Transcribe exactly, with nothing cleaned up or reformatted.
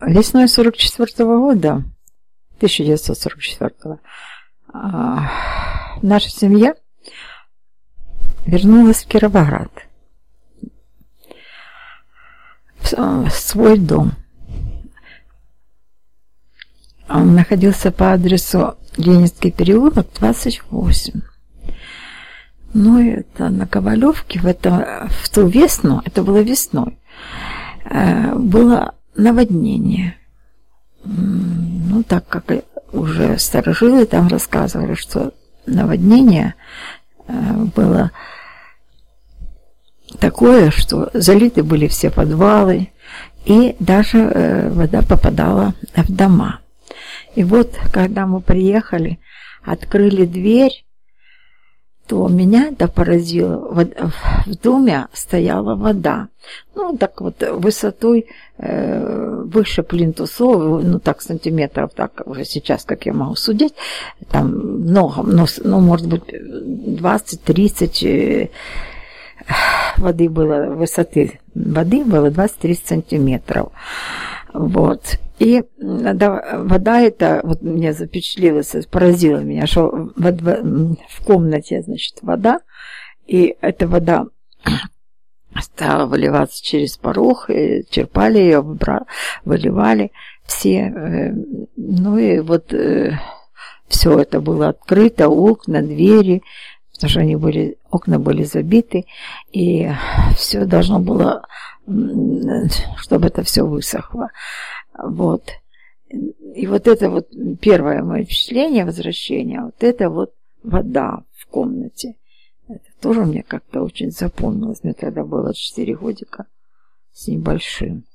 Весной сорок четвёртого года, тысяча девятьсот сорок четвёртого, наша семья вернулась в Кировоград, в свой дом. Он находился по адресу Ленинский переулок, двадцать восемь. Ну, это на Ковалевке в, это, в ту весну, это было весной, было наводнение. Ну, так как уже старожилы там рассказывали, что наводнение было такое, что залиты были все подвалы, и даже вода попадала в дома. И вот, когда мы приехали, открыли дверь, то меня это поразило. В доме стояла вода. Ну, так вот, высотой э, выше плинтусов, ну, так, сантиметров, так, уже сейчас, как я могу судить, там много, но, ну, может быть, двадцать-тридцать э, воды было, высоты воды было двадцать-тридцать сантиметров. Вот. И да, вода эта, вот меня запечатлилась, поразила меня, что в, в комнате, значит, вода, и эта вода стала выливаться через порог, и черпали ее, выливали все, ну и вот все это было открыто, окна, двери, потому что они были, окна были забиты, и все должно было, чтобы это все высохло. Вот. И вот это вот первое мое впечатление возвращения, вот это вот вода в комнате. Это тоже мне как-то очень запомнилось. Мне тогда было четыре годика с небольшим.